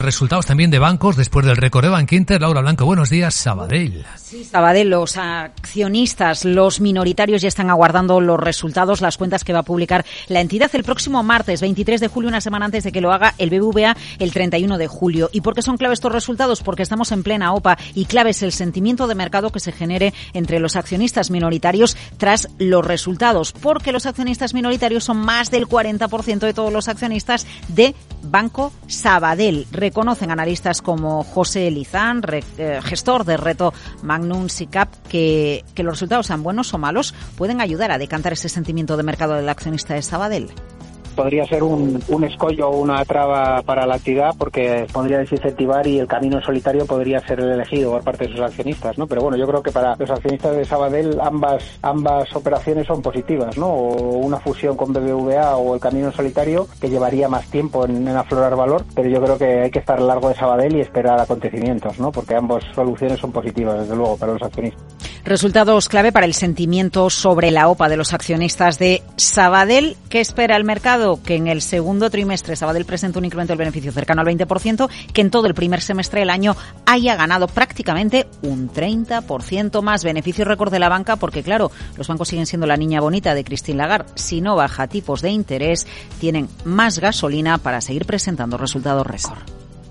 resultados también de bancos después del récord de Bankinter. Laura Blanco, buenos días. Sabadell. Sí, Sabadell, los accionistas, los minoritarios ya están aguardando los resultados, las cuentas que va a publicar la entidad el próximo martes, 23 de julio, una semana antes de que lo haga el BBVA el 31 de julio. ¿Y por qué son clave estos resultados? Porque estamos en plena OPA y clave es el sentimiento de mercado que se genere entre los accionistas minoritarios tras los resultados, porque los accionistas minoritarios son más del 40% de todos los accionistas de Banco Sabadell. Reconocen analistas como José Lizán, gestor de Reto Magnum SICAP, que los resultados sean buenos o malos pueden ayudar a decantar ese sentimiento de mercado del accionista de Sabadell. Podría ser un escollo o una traba para la actividad porque podría desincentivar y el camino en solitario podría ser el elegido por parte de sus accionistas, ¿no? Pero bueno, yo creo que para los accionistas de Sabadell ambas operaciones son positivas, ¿no? O una fusión con BBVA o el camino en solitario que llevaría más tiempo en aflorar valor, pero yo creo que hay que estar largo de Sabadell y esperar acontecimientos, ¿no? Porque ambas soluciones son positivas, desde luego, para los accionistas. Resultados clave para el sentimiento sobre la OPA de los accionistas de Sabadell. ¿Qué espera el mercado? Que en el segundo trimestre Sabadell presenta un incremento del beneficio cercano al 20%, que en todo el primer semestre del año haya ganado prácticamente un 30% más. Beneficio récord de la banca porque, claro, los bancos siguen siendo la niña bonita de Christine Lagarde. Si no baja tipos de interés, tienen más gasolina para seguir presentando resultados récord.